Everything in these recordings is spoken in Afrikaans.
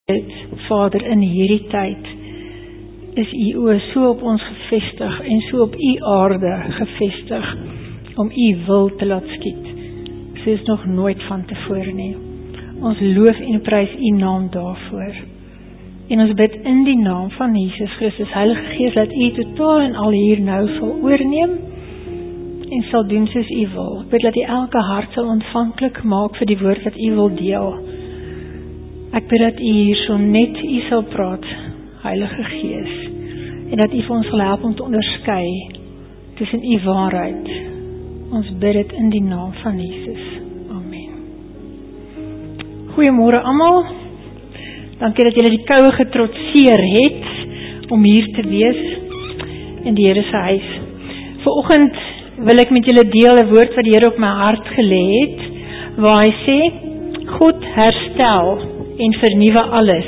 Vader, in hierdie tyd is u oë so op ons gefestig en so op u aarde gefestig om u wil te laat skied. Soos nog nooit van tevore nie. Ons loof en prys u naam daarvoor. En ons bid in die naam van Jesus Christus, Heilige Gees, dat u totaal en al hier nou sal oorneem en sal doen soos u wil. Ek bid dat u elke hart sal ontvanklik maak vir die woord wat u wil deel. Ek bid dat u hier so net u sal praat, Heilige Gees, en dat u vir ons sal help om te onderskei tussen u waarheid. Ons bid dit in die naam van Jesus. Amen. Goeiemôre almal. Dankie dat julle die koue getrotseer het om hier te wees in die Here se huis. Vanoggend wil ek met julle deel 'n woord wat die Here op my hart gelê het, waar hy sê, God herstel en vernuwe alles.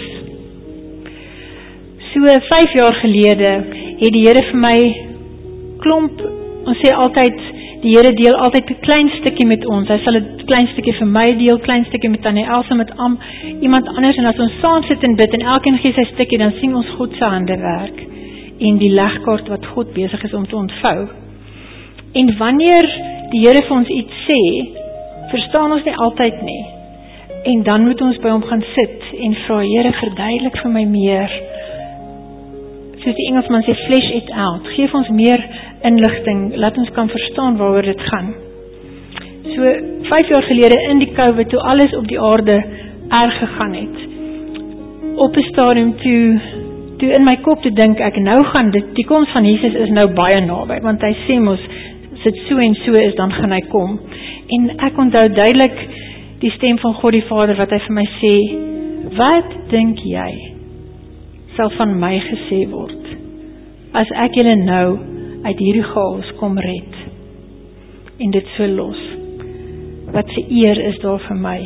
So 5 jaar gelede het die Here vir my klomp, ons sê altyd, die Here deel altyd 'n klein stukkie met ons. Hy sal 'n klein stukkie vir my deel, klein stukkie met Tannie Elsa, met iemand anders, en as ons saam sit en bid en elkeen gee sy stukkie, dan sien ons God se hande werk en die legkaart wat God besig is om te ontvou. En wanneer die Here vir ons iets sê, verstaan ons nie altyd nie. En dan moet ons by hom gaan sit en vra, Here, verduidelik vir my meer. Soos die Engelsman sê, flesh it out. Geef ons meer inligting, laat ons kan verstaan waaroor dit gaan. So 5 jaar gelede in die COVID, toe alles op die aarde erg gegaan het, op 'n stadium toe in my kop te dink ek, nou gaan die koms van Jesus is nou baie naby, want hy sê mos, as dit so en so is, dan gaan hy kom. En ek onthou duidelik die stem van God die Vader, wat hy vir my sê, wat dink jy sal van my gesê word, as ek julle nou uit hierdie chaos kom red, en dit so los, wat se eer is daar vir my?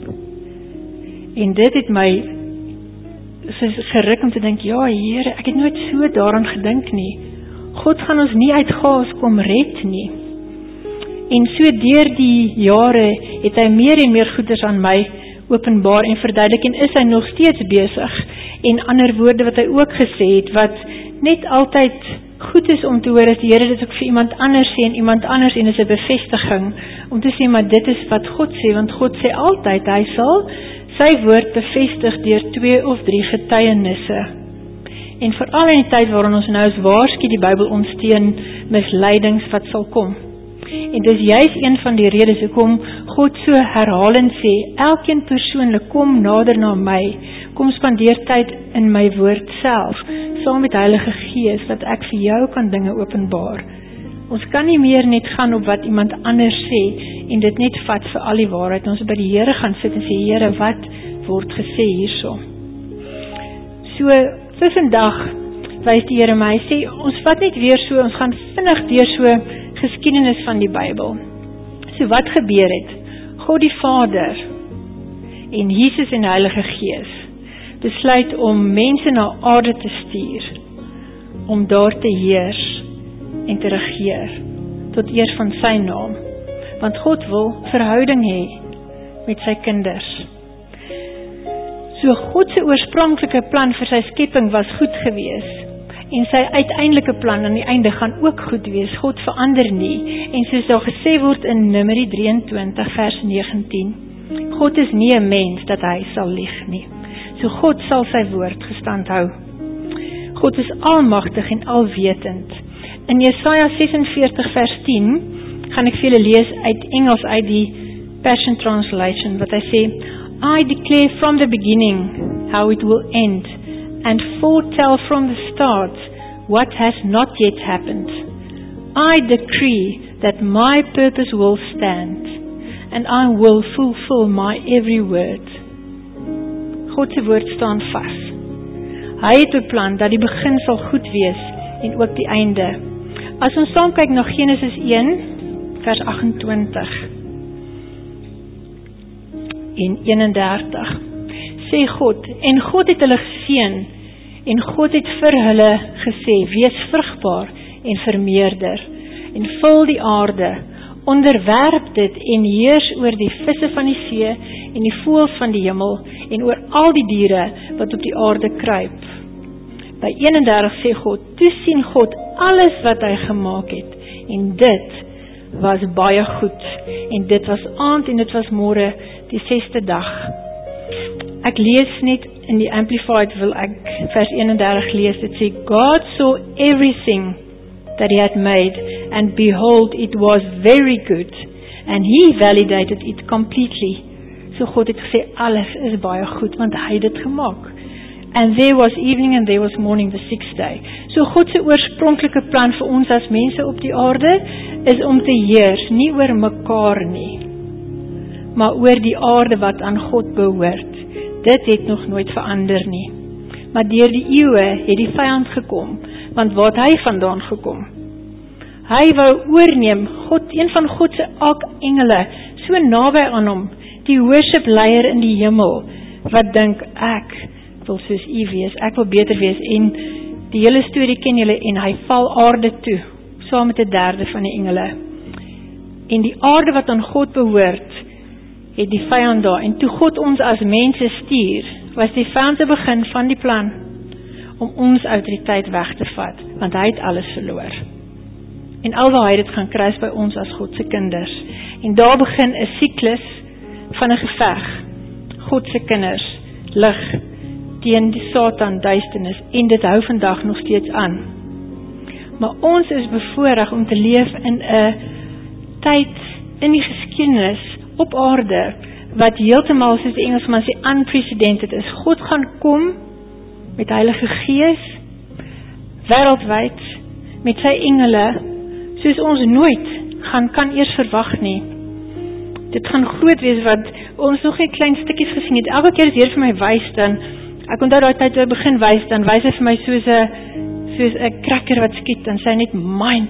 En dit het my geruk om te dink, ja Here, ek het nooit so daaraan gedink nie. God gaan ons nie uit chaos kom red nie. En so deur die jare het hy meer en meer goeders aan my openbaar en verduidelik, en is hy nog steeds besig. En ander woorde wat hy ook gesê het, wat net altyd goed is om te hoor, as die Here dit ook vir iemand anders sê, en iemand anders, en is 'n bevestiging, om te sê, maar dit is wat God sê, want God sê altyd, hy sal sy woord bevestig deur 2 of 3 getuienisse. En veral in die tyd waarin ons nou is, waarsku die Bybel ons teen misleidings wat sal kom. En dis juist een van die redes hoekom God so herhalend sê, elkeen persoonlik, kom nader na my, kom spandeer tyd in my woord self, saam met Heilige Gees, dat ek vir jou kan dinge openbaar. Ons kan nie meer net gaan op wat iemand anders sê, en dit net vat vir al die waarheid. Ons by die Here gaan sit en sê, Here, wat word gesê hierso? So, vir vandag, wys die Here my, sê, ons vat net weer so, ons gaan vinnig deur so geskiedenis van die Bybel. So wat gebeur het? God die Vader en Jesus en Heilige Gees besluit om mense na aarde te stuur, om daar te heers en te regeer, tot eer van sy naam. Want God wil verhouding hê met sy kinders. So God se oorspronklike plan vir sy skepping was goed gewees, en sy uiteindelike plan aan die einde gaan ook goed wees. God verander nie, en soos daar gesê word in Numeri 23 vers 19, God is nie 'n mens dat hy sal lieg nie. So God sal sy woord gestand hou. God is almagtig en alwetend. In Jesaja 46 vers 10 gaan ek vir julle lees uit Engels, uit die Passion Translation, wat hy sê, I declare from the beginning how it will end, and foretell from the start what has not yet happened. I decree that my purpose will stand, and I will fulfill my every word. God se woord staan vas. Hy het beplan dat die begin sal goed wees en ook die einde. As ons saam kyk na Genesis 1 vers 28 en 31, sê God, en God het hulle geseën, en God het vir hulle gesê, wees vrugbaar en vermeerder, en vul die aarde, onderwerp dit en heers oor die visse van die see en die voëls van die hemel en oor al die diere wat op die aarde kruip. By 31 sê God, toe sien God alles wat hy gemaak het, en dit was baie goed, en dit was aand en dit was môre, die 6de dag. Ek lees net in die Amplified, wil ek vers 31 lees, dit sê, God saw everything that he had made, and behold, it was very good, and he validated it completely. So God het gesê, alles is baie goed, want hy het dit gemaak. And there was evening and there was morning, the 6th day. So God se oorspronklike plan vir ons as mense op die aarde, is om te heers, nie oor mekaar nie, maar oor die aarde wat aan God behoort. Dit het nog nooit verander nie. Maar deur die eeue het die vyand gekom, want waar het hy vandaan gekom? Hy wou oorneem, een van God se engele, so naby aan hom, die worship leier in die hemel, wat dink, ek wil soos u wees, ek wil beter wees, en die hele storie ken julle, en hy val aarde toe, saam met 1/3 van die engele. En die aarde wat aan God behoort, het die vyand daar, en toe God ons as mense stuur, was die vyand te begin van die plan, om ons autoriteit weg te vat, want hy het alles verloor. En alwaar hy het gaan kruis by ons as God se kinders. En daar begin 'n siklus van 'n geveg, God se kinders, lig, teen die Satan, duisternis, en dit hou vandag nog steeds aan. Maar ons is bevoorreg om te leef in 'n tyd in die geskiedenis op aarde, wat heeltemal, soos die Engelsman sê, unprecedented is. God gaan kom met Heilige Gees, wêreldwyd, met sy engele, soos ons nooit kan eers verwag nie. Dit gaan groot wees, wat ons nog nie klein stukkies gesien het. Elke keer as Heer vir my wys, dan, ek onthou daai tyd toe hy begin wys, dan wys hy vir my soos 'n cracker wat skiet, dan sê hy net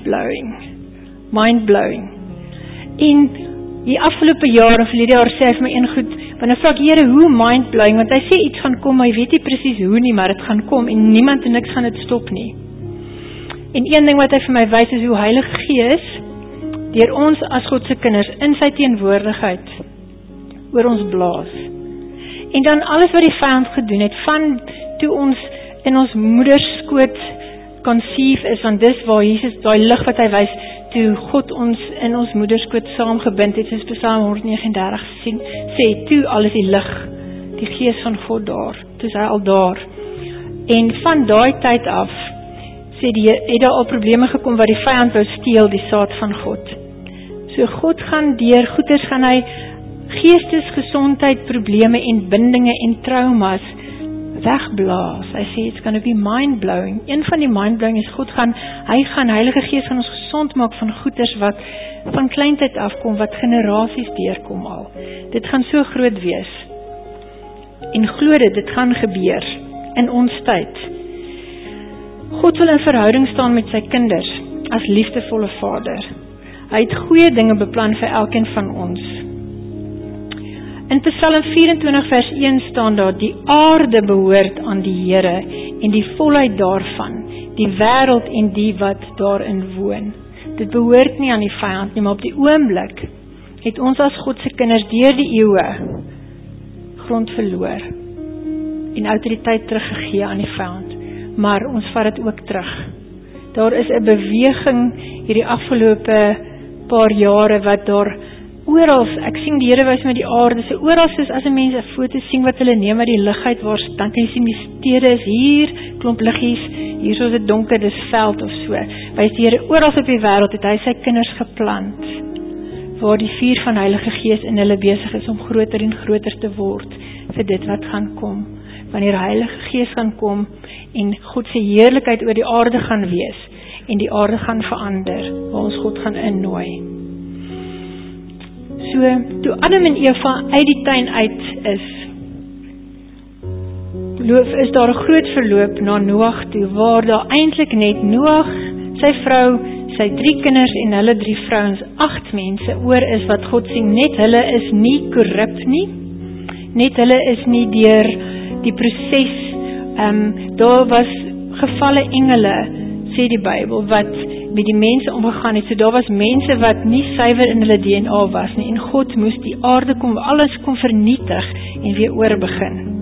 mind-blowing. En die afgelope jaar, of verlede jaar, sê hy vir my een goed, want dan vra ek, Here, hoe mind-blowing, want hy sê iets gaan kom, maar hy weet nie presies hoe nie, maar dit gaan kom, en niemand en niks gaan dit stop nie. En een ding wat hy vir my wys, is hoe Heilige Gees, deur ons as God se kinders, in sy teenwoordigheid, oor ons blaas. En dan alles wat die vyand gedoen het, van toe ons in ons moederskoot conceive is, want dis waar Jesus, daai lig wat hy wys, toe God ons in ons moederskoot saamgebind het, soos Psalm 139 sê, toe al is die lig, die Gees van God daar, toe is hy al daar. En van daai tyd af, sê het daar al probleme gekom, waar die vyand wou steel die saad van God. So God gaan deur goeders, gaan hy geestesgesondheid, probleme en bindinge en traumas wegblaas. Hy sê, it's going to be mind-blowing. Een van die mind-blowing is, Heilige Gees gaan ons gesond maak van goeders wat van kleintyd afkom, wat generasies deurkom al. Dit gaan so groot wees. En glo dit gaan gebeur in ons tyd. God wil in verhouding staan met sy kinders, as liefdevolle Vader. Hy het goeie dinge beplan vir elkeen van ons. In Psalm 24 vers 1 staan daar, die aarde behoort aan die Here, en die volheid daarvan, die wêreld en die wat daarin woon. Dit behoort nie aan die vyand nie, maar op die oomblik het ons as God se kinders deur die eeue grond verloor en autoriteit teruggegee aan die vyand. Maar ons vat dit ook terug. Daar is 'n beweging hierdie afgelope paar jare, wat daar oral, ek sien die Here wys met die aarde, so oral soos as 'n mens 'n foto sien wat hulle neem uit die lig uit, waar dan kan jy sien die stede is hier, klomp liggies, hier is dit donker, dis veld of so. Wys die Here oral op die wêreld, het hy sy kinders geplant, waar die vuur van Heilige Gees in hulle besig is om groter en groter te word, vir dit wat gaan kom. Wanneer Heilige Gees gaan kom, en God se heerlikheid oor die aarde gaan wees, en die aarde gaan verander, waar ons God gaan innooi. So, toe Adam en Eva uit die tuin uit is daar 'n groot verloop na Noag toe, waar daar eintlik net Noag, sy vrou, sy 3 kinders en hulle 3 vrouens, 8 mense oor is, wat God sien, net hulle is nie korrup nie, net hulle is nie deur die proses, daar was gevalle engele, sê die Bybel, wat met die mense omgegaan het, so daar was mense wat nie suiwer in hulle DNA was nie, en God moes die aarde kom, alles kom vernietig, en weer oorbegin.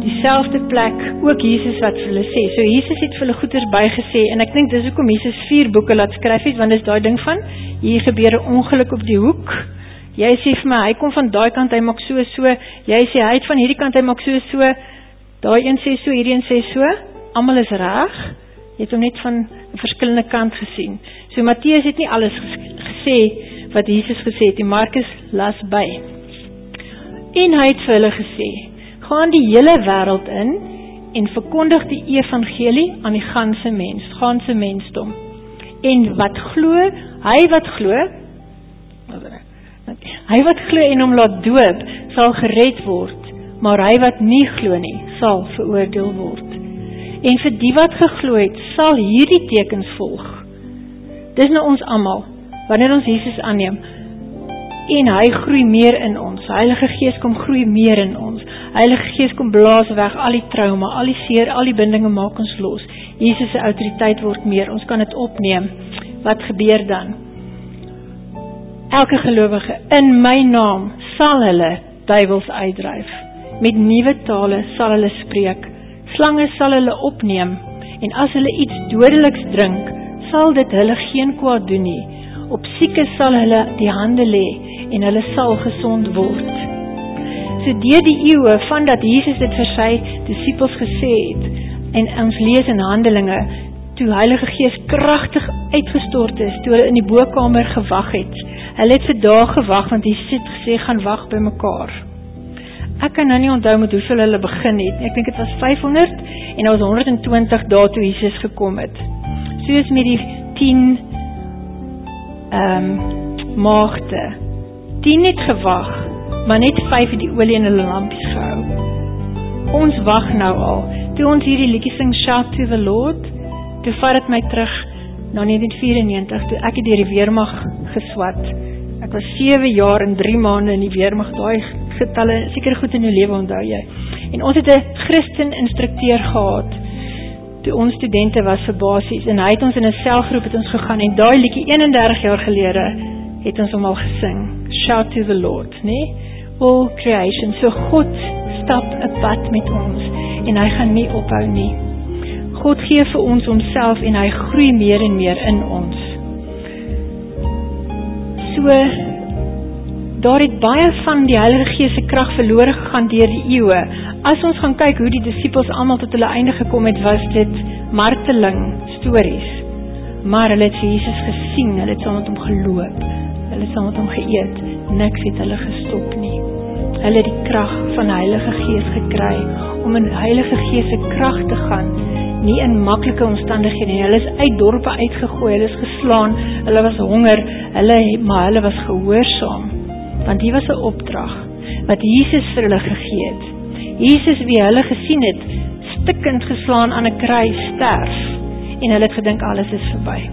dieselfde plek, ook Jesus wat vir hulle sê. So Jesus het vir hulle goeders bygesê, en ek dink dis hoekom Jesus 4 boeke laat skryf het, want dis daai ding van, hier gebeur 'n ongeluk op die hoek, jy sê vir my, hy kom van daai kant, hy maak so, jy sê, hy het van hierdie kant, hy maak so, daai een sê so, hierdie een sê so, almal is reg, jy het hom net van 'n verskillende kant gesien. So Matteus het nie alles gesê, wat Jesus gesê het, die Markus las by. En hy het vir hulle gesê, gaan die hele wêreld in en verkondig die evangelie aan die ganse mensdom. En wat glo, hy wat glo en hom laat doop, sal gered word, maar hy wat nie glo nie, sal veroordeel word. En vir die wat geglo het, sal hierdie tekens volg. Dis nou ons almal, wanneer ons Jesus aanneem, en hy groei meer in ons, Heilige Gees kom groei meer in ons, Heilige Gees kom blaas weg al die trauma, al die seer, al die bindinge maak ons los, Jesus se autoriteit word meer, ons kan dit opneem, wat gebeur dan? Elke gelowige, in my naam, sal hulle duiwels uitdryf, met nuwe tale sal hulle spreek, slange sal hulle opneem, en as hulle iets dodeliks drink, sal dit hulle geen kwaad doen nie, op siekes sal hulle die hande lê, en hulle sal gesond word. So deur die eeue, van dat Jesus dit vir sy disippels gesê het, en ons lees in Handelinge, toe Heilige Gees kragtig uitgestort is, toe hulle in die bokkamer gewag het, hulle het vir dae gewag, want Jesus het gesê, gaan wag by mekaar. Ek kan nou nie onthou met hoeveel hulle begin het, ek dink dit was 500, en daar was 120 dae toe Jesus gekom het. Soos met die 10 maagde, 10 het gewag, maar net 5 het die olie in hulle lampies gehou. Ons wag nou al, toe ons hierdie liedjie sing, Shout to the Lord, toe vat het my terug na 1994, toe ek het deur die weermag geswat. Ek was 7 jaar en 3 maande in die weermag, daai getalle, seker goed in jou lewe onthou jy. En ons het 'n Christen instrukteur gehad, toe ons studente was vir basies, en hy het ons in 'n selgroep het ons gegaan, en daai liedjie 31 jaar gelede, het ons hom al gesing, Shout to the Lord, nee? All creation, so God stap 'n pad met ons, en hy gaan nie ophou nie. God gee vir ons homself, en hy groei meer en meer in ons. So, daar het baie van die Heilige Gees se krag verlore gegaan deur die eeue. As ons gaan kyk hoe die disippels almal tot hulle einde gekom het, was dit marteling stories. Maar hulle het vir Jesus gesien, hulle het saam met hom geloop, hulle het saam met hom geëet, niks het hulle gestop nie. Hulle het die krag van die Heilige Gees gekry, om in Heilige Gees se krag te gaan, nie in maklike omstandighede nie. Hulle is uit dorpe uitgegooi, hulle is geslaan, hulle was honger, maar hulle was gehoorsaam, want die was 'n opdrag, wat Jesus vir hulle gegee het. Jesus wie hulle gesien het, stikkend geslaan aan 'n kruis sterf, en hulle het gedink alles is verby.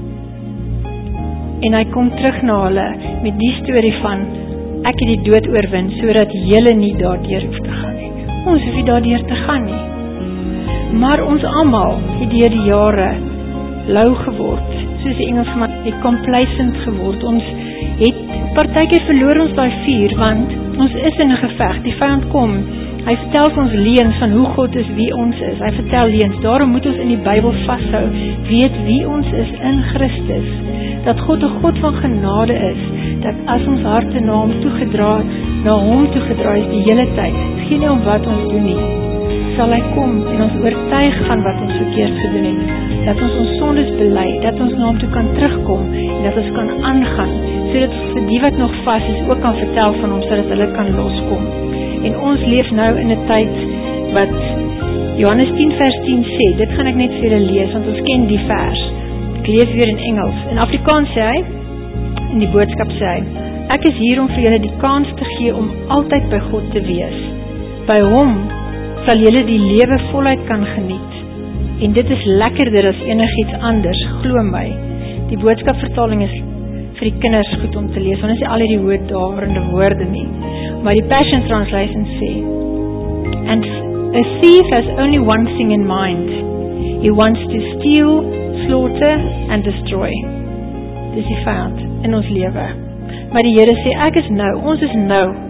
En hy kom terug na hulle, met die storie van, ek het die dood oorwin, sodat julle nie daardeur hoef te gaan nie. Ons hoef nie daardeur te gaan nie. Maar ons almal het deur die jare lou geword, soos die Engelsman het complacent geword. Ons het partykeer verloor ons daai vuur, want ons is in 'n geveg, die vyand kom, hy vertel ons leuns van hoe God is, wie ons is, hy vertel leuns, daarom moet ons in die Bybel vashou, weet wie ons is in Christus, dat God 'n God van genade is, dat as ons harte na hom toegedra is die hele tyd, het geen om wat ons doen nie, sal hy kom en ons oortuig van wat ons verkeerd gedoen het, dat ons sondes bely, dat ons na hom toe kan terugkom, en dat ons kan aangaan, sodat ons vir die wat nog vas is, ook kan vertel van hom, sodat hulle kan loskom. En ons leef nou in 'n tyd, wat Johannes 10 vers 10 sê, dit gaan ek net vir julle lees, want ons ken die vers, ek lees weer in Engels, in Afrikaans sê hy, in die boodskap sê hy, ek is hier om vir julle die kans te gee, om altyd by God te wees, by hom, sal julle die lewe voluit kan geniet, en dit is lekkerder as enigiets anders, glo my. Die boodskapvertaling is vir die kinders goed om te lees, want dit is nie al die hoogdaverende woorde nie, maar die Passion Translation sê, and a thief has only one thing in mind, he wants to steal, slaughter and destroy. Dis die vyand in ons lewe, maar die Here sê, ek is nou, ons is nou,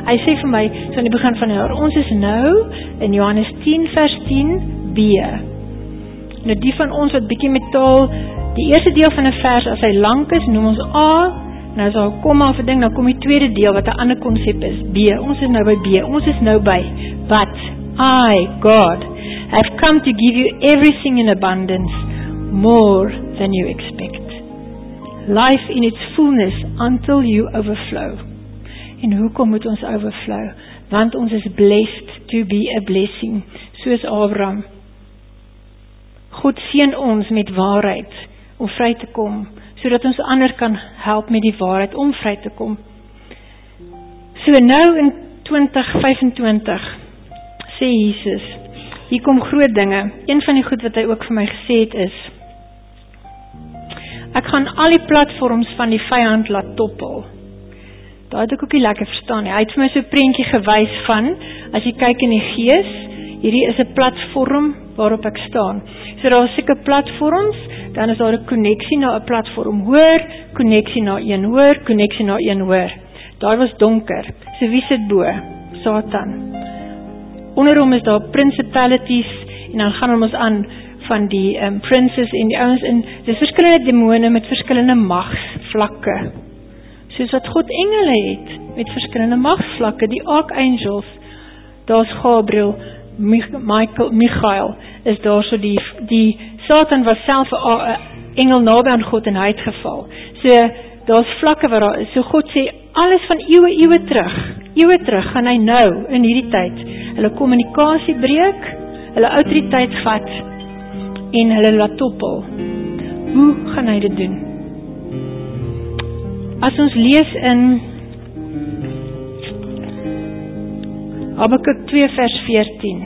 Hy sê vir my, so aan die begin van die jaar, ons is nou in Johannes 10 vers 10b. Nou die van ons wat bietjie met taal, die eerste deel van 'n vers, as hy lank is, noem ons A, nou as daar 'n komma of 'n ding, dan kom die tweede deel wat 'n ander konsep is, B. Ons is nou by B. Ons is nou by, but I, God, have come to give you everything in abundance, more than you expect. Life in its fullness until you overflow. En hoekom moet ons overflow? Want ons is blessed to be a blessing, soos Abraham. God seën ons met waarheid om vry te kom, sodat ons ander kan help met die waarheid om vry te kom. So nou in 2025 sê Jesus, hier kom groot dinge. Een van die goed wat hy ook vir my gesê het is, ek gaan al die platforms van die vyand laat toppel. Daar het ek ook nie lekker verstaan nie. Hy het vir my so 'n prentjie gewys van, as jy kyk in die gees, hierdie is 'n platform waarop ek staan. So daar is seker platforms, dan is daar 'n koneksie na 'n platform hoër, koneksie na een hoër, koneksie na een hoër. Daar was donker. So wie sit bo? Satan. Onder hom is daar principalities, en dan gaan ons aan van die princes en die ouens in, dis verskillende demone met verskillende magsvlakke. Soos wat God engele het, met verskillende magsvlakke, die archangels, daar's Gabriel, Michael, is daar so die Satan was self 'n engel naby aan God en hy het geval. So, daar's vlakke wat daar is. So God sê, alles van eeue terug, gaan hy nou, in hierdie tyd, hulle kommunikasie breek, hulle autoriteit vat, en hulle laat toppel. Hoe gaan hy dit doen? As ons lees in Habakuk 2 vers 14.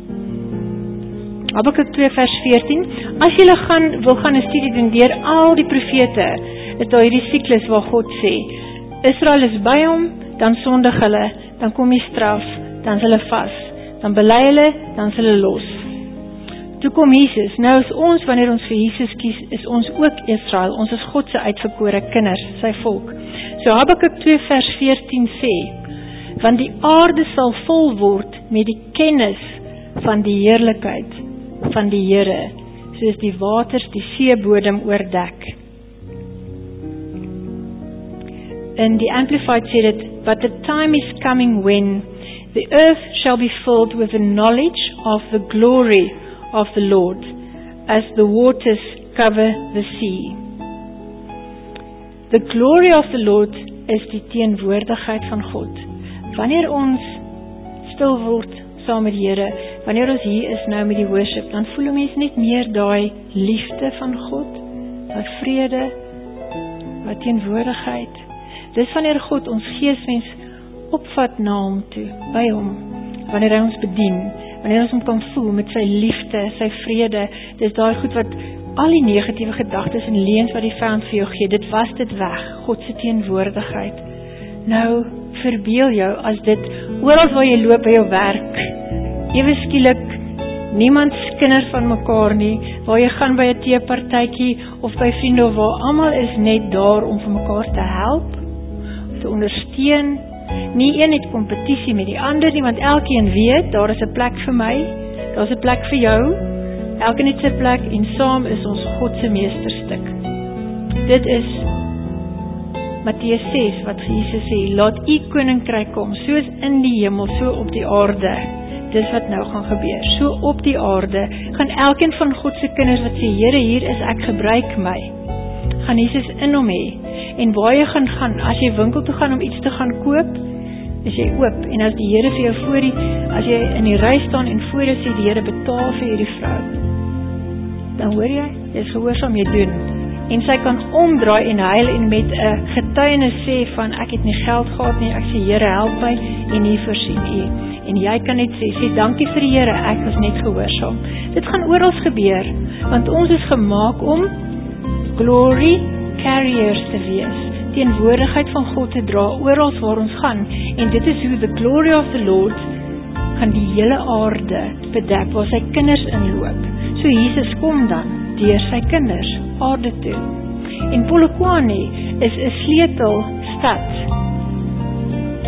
Habakuk 2 vers 14. As julle wil gaan 'n studie doen deur al die profete, is daar hierdie siklus waar God sê, Israel is by hom, dan sondig hulle, dan kom die straf, dan is hulle vas, dan bely hulle, dan is hulle los. Toe kom Jesus. Nou is ons, wanneer ons vir Jesus kies, is ons ook Israel. Ons is God se uitverkore kinders, sy volk. So Habakuk 2 vers 14 sê, want die aarde sal vol word met die kennis van die heerlikheid van die Here, soos die waters die seebodem oordek. In die Amplified sê dit, but the time is coming when the earth shall be filled with the knowledge of the glory of the Lord, as the waters cover the sea. The glory of the Lord is die teenwoordigheid van God. Wanneer ons stil word saam met die Here, wanneer ons hier is nou met die worship, dan voel mens net meer daai liefde van God, daai vrede, daai teenwoordigheid. Dis wanneer God ons geesmens opvat na hom toe, by hom, wanneer hy ons bedien, wanneer ons hom kan voel met sy liefde, sy vrede. Dis daai goed wat al die negatiewe gedagtes en leuns wat die vyand vir jou gee, dit was dit weg, God se teenwoordigheid. Nou, verbeel jou as dit, oral waar jy loop by jou werk, ewe skielik, niemand skinder van mekaar nie, waar jy gaan by 'n teepartytjie, of by vriende, of waar almal is net daar om vir mekaar te help, te ondersteun. Nie een het kompetisie met die ander nie, want elkeen weet, daar is 'n plek vir my, daar is 'n plek vir jou, elkeen het sy plek, en saam is ons God se meesterstuk. Dit is Matteus 6, wat Jesus sê, laat u koninkryk kom, soos in die hemel, so op die aarde. Dis wat nou gaan gebeur, so op die aarde, gaan elkeen van God se kinders wat sê, Here, hier is ek, gebruik my, gaan Jesus in hom hê. En waar jy gaan, as jy winkel toe gaan om iets te gaan koop, is jy oop, en as die Here vir jou as jy in die ry staan en voor jou sê, die Here betaal vir hierdie vrou, dan hoor jy, is gehoorsaam, jy doen, en sy kan omdraai en huil en met 'n getuienis sê van, ek het nie geld gehad nie, ek sê, Here help my, en hier voorsien u, en jy kan net sê dankie vir die Here, ek was net gehoorsaam. Dit gaan oral gebeur, want ons is gemaak om glory carriers te wees, teenwoordigheid van God te dra, oral waar ons gaan, en dit is hoe the glory of the Lord gaan die hele aarde bedek, waar sy kinders inloop. So Jesus kom dan, deur sy kinders, aarde toe. En Polokwane is 'n sleutelstad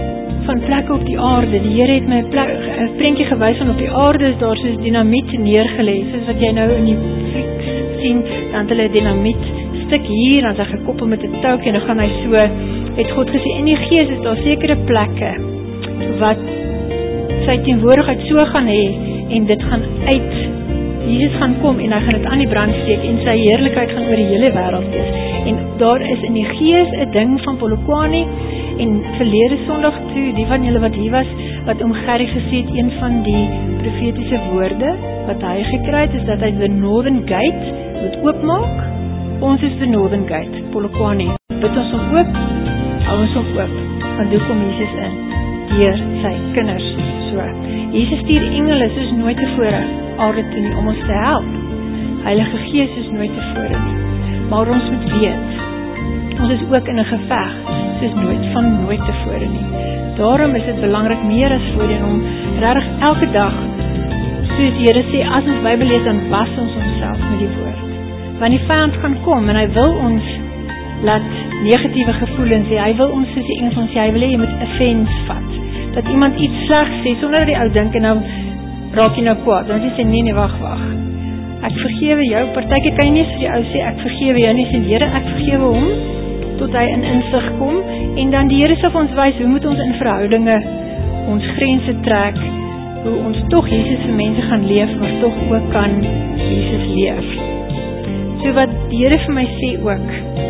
van plekke op die aarde. Die Here het my 'n prentjie gewys van op die aarde is daar soos dinamiet neergelê, soos wat jy nou in die flieks sien, dan het hulle 'n dinamiet stuk hier, dan is hy gekoppel met 'n toukie en dan gaan hy so, het God gesê, in die gees is daar sekere plekke wat sy teenwoordigheid so gaan hê en dit gaan uit, Jesus gaan kom en hy gaan dit aan die brand steek en sy heerlikheid gaan oor die hele wêreld wees. En daar is in die gees 'n ding van Polokwane en verlede Sondag toe, die van julle wat hier was, wat Gerrie gesê het, een van die profetiese woorde wat hy gekry het, is dat hy the Northern Gate moet oopmaak. Ons is the Northern Gate, Polokwane. Bid ons hom oop, hou ons hom oop, want hoe kom Jesus in? Deur sy kinders. So, Jesus stuur engele soos nooit tevore aarde toe nie om ons te help. Heilige Gees is nooit tevore nie. Maar ons moet weet, ons is ook in 'n geveg soos nooit tevore nie. Daarom is dit belangrik meer as voorheen om regtig elke dag, soos die Here sê, as ons Bybel lees, dan was ons onsself met die woord. Want die vyand gaan kom en hy wil ons laat negatiewe gevoelens hê. Hy wil ons, soos die Engels sê, hy wil hê jy moet offense vat. Dat iemand iets slegs sê sonder dat die ou dink en nou raak jy nou kwaad. Dan sê nee, wag. Ek vergewe jou. Partykeer kan jy nie vir die ou sê ek vergewe jou nie, sê die Here ek vergewe hom tot hy in insig kom en dan die Here sal vir ons wys hoe moet ons in verhoudinge ons grense trek, hoe ons tog Jesus vir mense gaan leef, maar tog ook kan Jesus leef. So wat die Here vir my sê ook,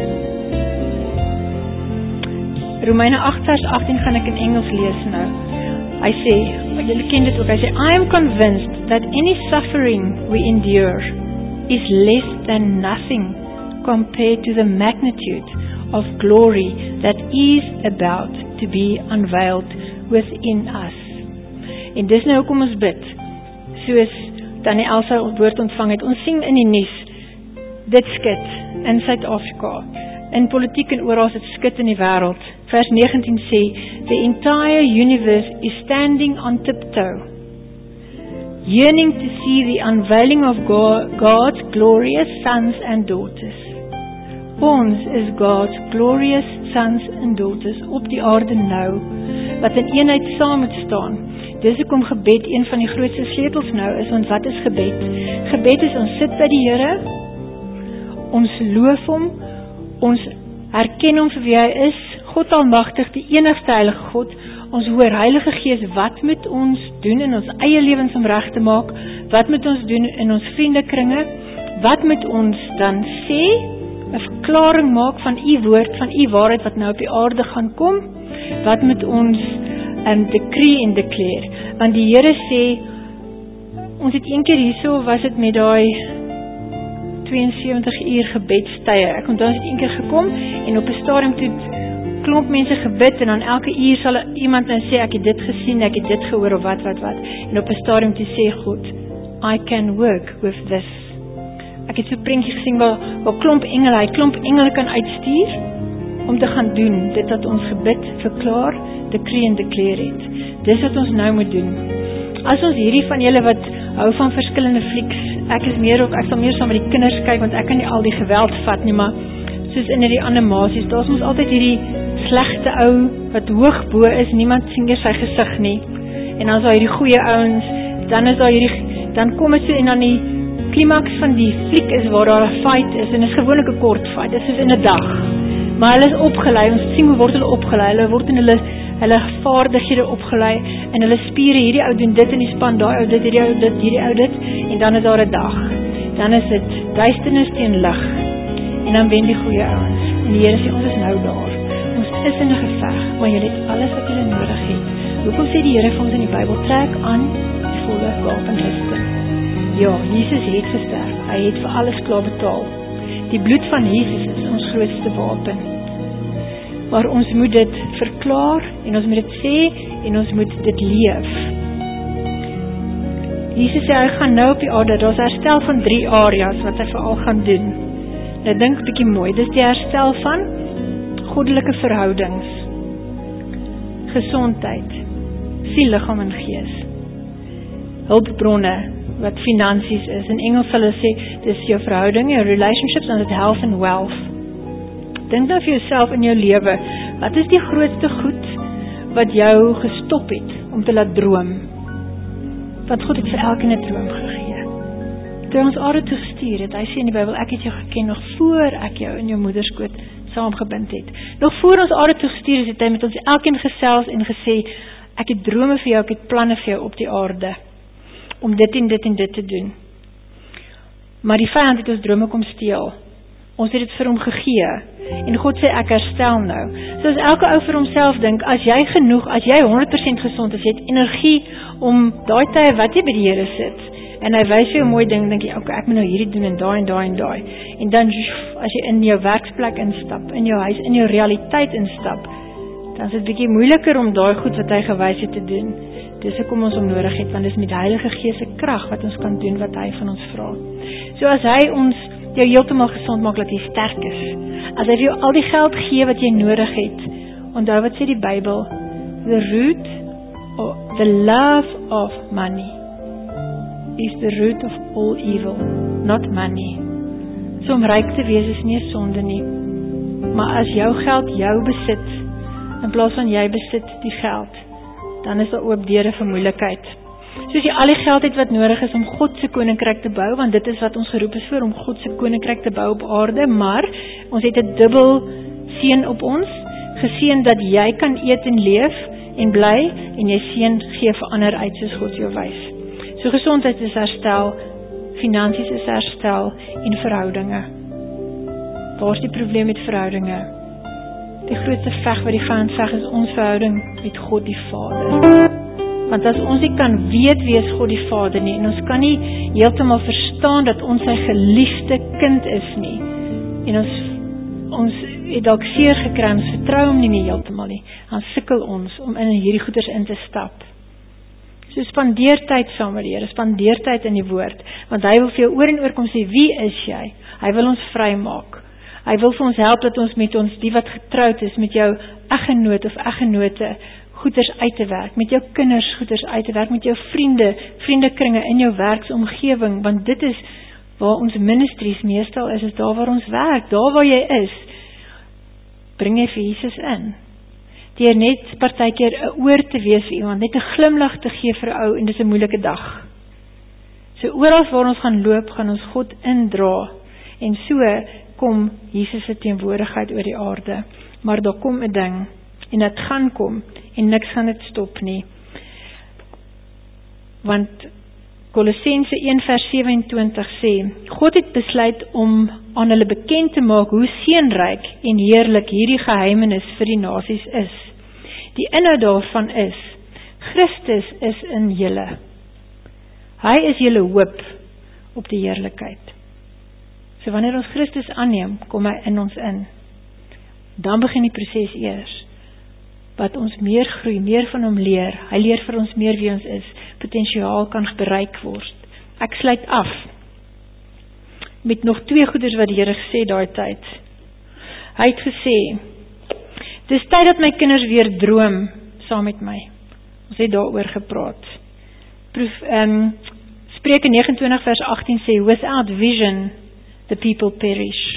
Romeine 8 vers 18 gaan ek in Engels lees nou. Hy sê, julle ken dit ook, hy sê, I am convinced that any suffering we endure is less than nothing compared to the magnitude of glory that is about to be unveiled within us. En dis nou hoekom ons bid, soos Tannie Elsa woord ontvang het, ons sien in die nuus, dit skit in Suid-Afrika, in politiek en oral dit skit in die wêreld. Vers 19 sê, the entire universe is standing on tiptoe, yearning to see the unveiling of God's glorious sons and daughters. Ons is God's glorious sons and daughters op die aarde nou, wat in eenheid saam moet staan. Dis hoekom gebed een van die grootste sleutels nou is, want wat is gebed? Gebed is ons sit by die Here, ons loof hom, ons herken hom vir wie hy is, God almagtig, die enigste heilige God. Ons hoor Heilige Gees, wat moet ons doen in ons eie lewens om reg te maak? Wat moet ons doen in ons vriendekringe? Wat moet ons dan sê? 'n Verklaring maak van u woord, van u waarheid wat nou op die aarde gaan kom? Wat moet ons decree en declare? Want die Here sê, ons het een keer hierso, was dit met daai 72 uur gebedstye. Ek onthou ons het een keer gekom en op 'n stadium toe klomp mense gebid en dan elke uur sal iemand dan sê ek het dit gesien, ek het dit gehoor of wat. En op 'n stadium toe sê God, I can work with this. Ek het so 'n prentjie gesien waar klomp engele kan uitstuur om te gaan doen dit wat ons gebid, verklaar, decree en declare het. Dis wat ons nou moet doen. As ons hierdie van julle wat hou van verskillende flieks, ek sal meer saam met die kinders kyk, want ek kan nie al die geweld vat nie, maar soos in die animasies, daar is ons altyd hierdie slegte ou, wat hoog bo is, niemand sien eers sy gesig nie, en dan is daar hierdie goeie ouens, dan kom het so, en dan die klimaks van die fliek is, waar daar 'n fight is, en dit is gewoonlik 'n kort fight, dit is soos in 'n dag, maar hulle is opgelei, ons sien hoe word hulle opgelei, hulle word in hulle vaardighede opgelei, en hulle spiere, hierdie ou doen dit in die span, daai ou dit, hierdie ou dit, en dan is daar 'n dag, dan is dit duisternis teen lig, en dan wen die goeie ouens, en die Here sê, ons is nou daar, ons is in 'n geveg, maar jy het alles wat jy nodig het. Hoekom sê die Here vir ons in die Bybel, trek aan die volle wapenrusting? Ja, Jesus het gesterf, hy het vir alles klaar betaal. Die bloed van Jesus is ons grootste wapen. Maar ons moet dit verklaar, en ons moet dit sê, en ons moet dit leef. Jesus sê, hy gaan nou op die aarde, daar is herstel van 3 areas, wat hy veral gaan doen. Nou dink 'n bietjie mooi, dis die herstel van goddelike verhoudings, gesondheid, siel, liggaam en gees, hulpbronne, wat finansies is, in Engels sal hulle sê, dis jou verhouding, jou relationships, en dit health and wealth. Dink nou vir jouself in jou lewe, wat is die grootste goed, wat jou gestop het om te laat droom. Want God het vir elkeen 'n droom gegee. Toe ons aarde toe gestuur het, hy sê in die Bybel, ek het jou geken nog voor ek jou in jou moederskoot saamgebind het. Nog voor ons aarde toe gestuur is, het hy met ons elkeen gesels en gesê, ek het drome vir jou, ek het planne vir jou op die aarde, om dit en dit en dit te doen. Maar die vyand het ons drome kom steel. Ons het dit vir hom gegee. En God sê, ek herstel nou. So as elke ou vir homself dink, as jy 100% gesond is, jy het energie om daai tye wat jy by die Here sit, en hy wys jou 'n mooi ding, dink jy, okay, ek moet nou hierdie doen en daai en daai en daai. En dan, as jy in jou werksplek instap, in jou huis, in jou realiteit instap, dan is dit bietjie moeiliker om daai goed wat hy gewys het te doen. Dis hoekom ons hom nodig het, want dis met die Heilige Gees se krag wat ons kan doen wat hy van ons vra. So as hy ons jou heeltemal gesond maak, dat jy sterk is. As hy vir jou al die geld gee wat jy nodig het. Onthou wat sê die Bybel? The root or the love of money is the root of all evil, not money. So om ryk te wees is nie 'n sonde nie. Maar as jou geld jou besit, in plaas van jy besit die geld, dan is daar oop deure vir moeilikheid. Soos jy al die geld het wat nodig is om God se koninkryk te bou, want dit is wat ons geroep is vir, om God se koninkryk te bou op aarde, maar ons het 'n dubbel seën op ons, geseën dat jy kan eet en leef en bly, en jy seën gee vir ander uit soos God jou wys. So gesondheid is herstel, finansies is herstel, en verhoudinge. Waar is die probleem met verhoudinge? Die grootste veg wat die vyand veg is ons verhouding met God die Vader. Want as ons nie kan weet wie is God die Vader nie, en ons kan nie heeltemal verstaan dat ons sy geliefde kind is nie, en ons het dalk seer gekry, ons vertrou hom nie heeltemal nie, dan sukkel ons om in hierdie goeders in te stap. So spandeer tyd saam met die Here, spandeer tyd in die woord, want hy wil vir jou oor en oor kom sê, wie is jy? Hy wil ons vry maak. Hy wil vir ons help dat ons met ons, die wat getroud is, met jou eggenoot of eggenote, goeders uit te werk, met jou kinders goeders uit te werk, met jou vriendekringe in jou werksomgewing, want dit is waar ons ministries meestal is daar waar ons werk, daar waar jy is, bring jy vir Jesus in. Deur net partykeer 'n oor te wees vir iemand, net 'n glimlag te gee vir 'n ou, en dis 'n moeilike dag. So oral waar ons gaan loop, gaan ons God indra, en so kom Jesus se teenwoordigheid oor die aarde. Maar daar kom 'n ding, en dit gaan kom, en niks gaan dit stop nie. Want Kolossense 1:27 sê, God het besluit om aan hulle bekend te maak hoe seënryk en heerlik hierdie geheimenis vir die nasies is. Die inhoud daarvan is, Christus is in julle. Hy is julle hoop op die heerlikheid. So wanneer ons Christus aanneem, kom hy in ons in. Dan begin die proses eers, wat ons meer groei, meer van hom leer. Hy leer vir ons meer wie ons is, potensiaal kan bereik word. Ek sluit af met nog 2 goeders wat die Here gesê daai tyd. Hy het gesê, dis tyd dat my kinders weer droom saam met my. Ons het daaroor gepraat. Spreuke 29:18 sê, without vision, the people perish.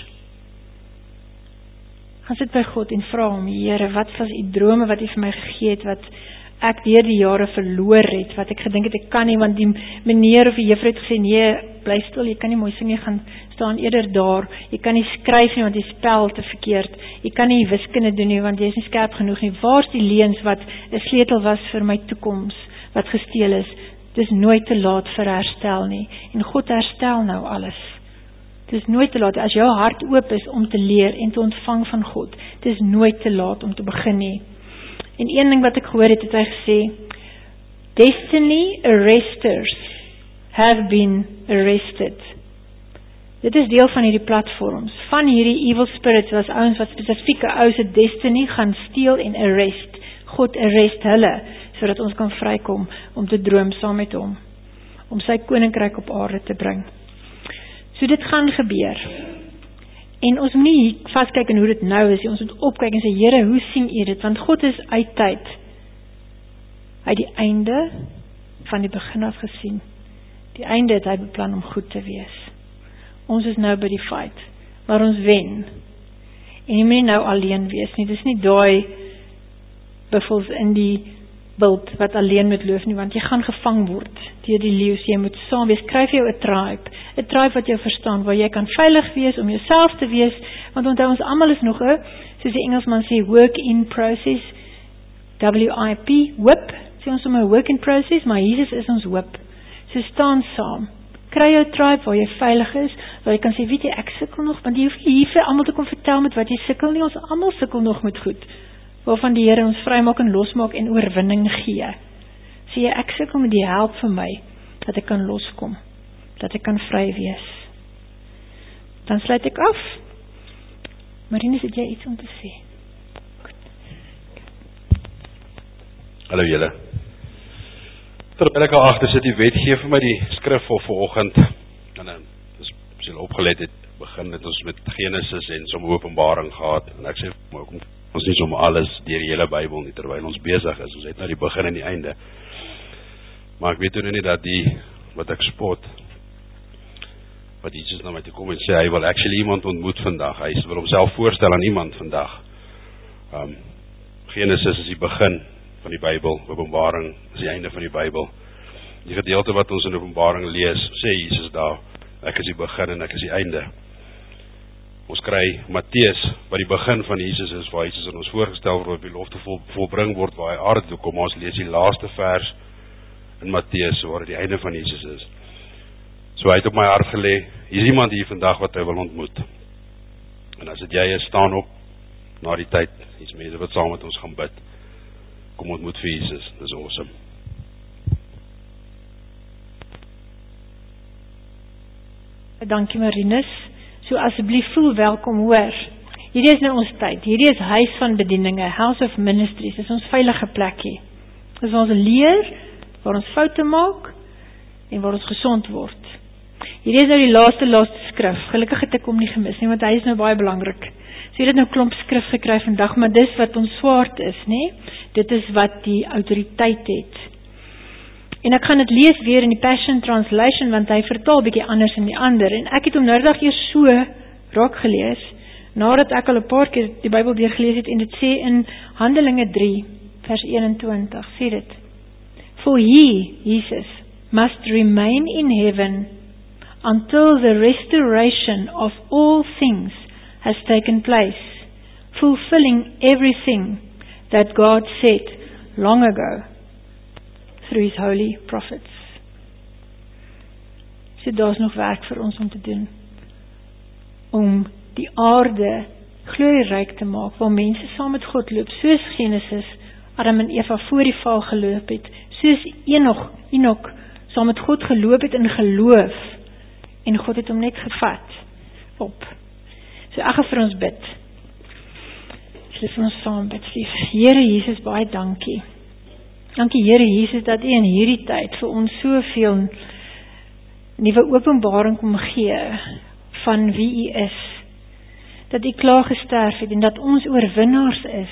Gaan sit by God en vra hom, Here, wat was die drome wat U vir my gegee het, wat ek deur die jare verloor het, wat ek gedink het ek kan nie, want die meneer of die juffrou het gesê, nee, bly stil, jy kan nie mooi sing, jy gaan staan eerder daar, jy kan nie skryf nie, want jy spel te verkeerd, jy kan nie wiskunde doen nie, want jy is nie skerp genoeg nie, waar is die leuns wat 'n sleutel was vir my toekoms, wat gesteel is? Dis nooit te laat vir herstel nie, en God herstel nou alles. Dit is nooit te laat, as jou hart oop is om te leer en te ontvang van God, dit is nooit te laat om te begin nie. En een ding wat ek gehoor het hy gesê, destiny arresters have been arrested. Dit is deel van hierdie platforms, van hierdie evil spirits, was ouens wat spesifieke ou se destiny gaan steel en arrest. God arrest hulle, sodat ons kan vrykom om te droom saam met hom, om sy koninkryk op aarde te bring. So dit gaan gebeur. En ons moet nie vaskyk in hoe dit nou is, ons moet opkyk en sê, Here, hoe sien U dit? Want God is uit tyd. Hy het die einde van die begin af gesien. Die einde het hy beplan om goed te wees. Ons is nou by die fight, maar ons wen. En jy moet nie nou alleen wees nie, dis nie daai buffels in die bult wat alleen moet loop nie, want jy gaan gevang word deur die leeu's. Jy moet saam wees, kry vir jou 'n tribe wat jou verstaan, waar jy kan veilig wees om jouself te wees, want onthou ons almal is nog soos die Engelsman sê, work in process, WIP, whip, sê ons sommer work in process, maar Jesus is ons whip. So staan saam, kry jou tribe waar jy veilig is, waar jy kan sê, weet jy, ek sukkel nog, want jy hoef hier vir almal te kom vertel met wat jy sukkel nie, ons almal sukkel nog met goed, waarvan die Here ons vrymaak en losmaak en oorwinning gee. Sê jy, ek sukkel met die help vir my, dat ek kan loskom, dat ek kan vry wees. Dan sluit ek af. Marinus, het jy iets om te sê? Hallo julle. Terwyl ek al agter sit, die wet gee vir my die skrif vir vanoggend. En as jy opgelet het, begin het ons met Genesis en somme Openbaring gehad. En ek sê, ons nie somme alles deur die hele Bybel nie, terwyl ons besig is. Ons het nou die begin en die einde. Maar ek weet nou nie dat die, wat ek spot, wat Jesus na my toe kom en sê, hy wil actually iemand ontmoet vandag. Hy wil homself voorstel aan iemand vandag. Genesis is die begin van die Bybel, Openbaring is die einde van die Bybel. Die gedeelte wat ons in Openbaring lees, sê Jesus daar, ek is die begin en ek is die einde. Ons kry Matteus, wat die begin van Jesus is, waar Jesus in ons voorgestel word, die belofte volbring word, waar hy aarde toe kom. Ons lees die laaste vers in Matteus, waar die einde van Jesus is. So hy het op my hart gelê, hier is iemand hier vandag wat hy wil ontmoet. En as dit jy is, staan op, na die tyd, hier is mense wat saam met ons gaan bid. Kom ontmoet vir Jesus, dis awesome. Dankie Marinus, so asseblief voel welkom hoor. Hierdie is nou ons tyd, hierdie is huis van bedieninge, House of Ministries, dis ons veilige plekkie. Dis waar ons leer, waar ons foute maak, en waar ons gesond word. Hierdie is nou die laaste skrif, gelukkig het ek hom nie gemis nie, want hy is nou baie belangrik. So jy het nou klomp skrif gekry vandag, maar dis wat ons swaard is, nie? Dit is wat die autoriteit het. En ek gaan dit lees weer in die Passion Translation, want hy vertaal bietjie anders in die ander, en ek het hom nou dag eers so raak gelees, nadat ek al 'n paar keer die Bybel deurgelees het, en dit sê in Handelinge 3, vers 21, sê dit, For he, Jesus, must remain in heaven until the restoration of all things has taken place, fulfilling everything that God said long ago through his holy prophets. So daar's nog werk vir ons om te doen, om die aarde glorieryk te maak, waar mense saam met God loop, soos Genesis, Adam en Eva voor die val geloop het, soos Enoch saam met God geloop het in geloof, en God het hom net gevat op. So ek gaan vir ons bid. So vir ons saam bid, lief. Here Jesus, baie dankie. Dankie Here Jesus, dat U in hierdie tyd vir ons soveel nuwe openbaring kom gee van wie U is. Dat U klaar gesterf het en dat ons oorwinnaars is,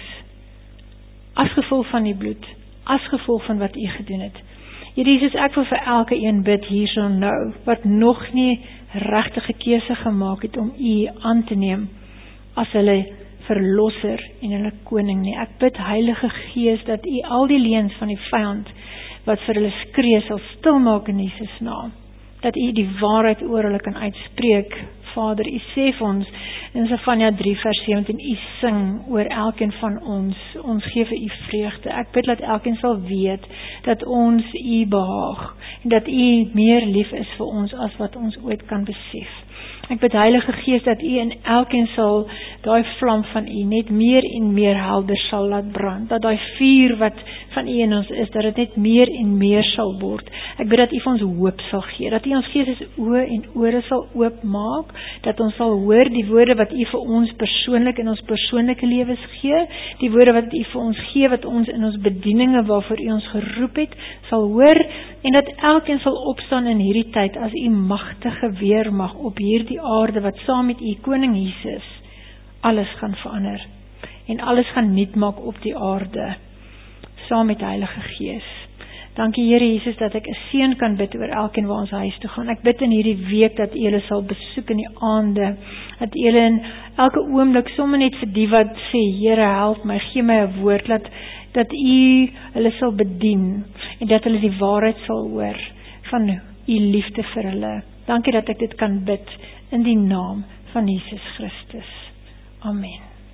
as gevolg van die bloed, as gevolg van wat U gedoen het. Here Jesus, ek wil vir elke een bid hierso nou, wat nog nie regtige keuse gemaak het om U aan te neem as hulle verlosser en hulle koning nie. Ek bid Heilige Gees dat U al die leuns van die vyand wat vir hulle skree sal stilmaak in Jesus naam. Dat U die waarheid oor hulle kan uitspreek. Vader, U sê vir ons in Sefanja 3 vers 17, U sing oor elkeen van ons gee vir U vreugde. Ek bid dat elkeen sal weet dat ons U behaag en dat U meer lief is vir ons as wat ons ooit kan besef. Ek bid Heilige Gees dat U in elkeen sal daai vlam van U net meer en meer helder sal laat brand, dat daai vuur wat van U in ons is, dat dit net meer en meer sal word. Ek bid dat U vir ons hoop sal gee, dat U ons gees oë en ore sal oopmaak, dat ons sal hoor die woorde wat U vir ons persoonlik in ons persoonlike lewens gee, die woorde wat U vir ons gee, wat ons in ons bedieninge waarvoor U ons geroep het, sal hoor, en dat elkeen sal opstaan in hierdie tyd as U magtige weermag op hierdie aarde, wat saam met U koning Jesus alles gaan verander, en alles gaan nuut maak op die aarde, saam met Heilige Gees. Dankie Here Jesus dat ek 'n seën kan bid oor elkeen waar ons huis toe gaan. Ek bid in hierdie week dat U hulle sal besoek in die aande, dat U hulle in elke oomblik sommer net vir die wat sê, Here help my, gee my 'n woord, laat dat U hulle sal bedien en dat hulle die waarheid sal hoor van U liefde vir hulle. Dankie dat ek dit kan bid in die naam van Jesus Christus. Amen.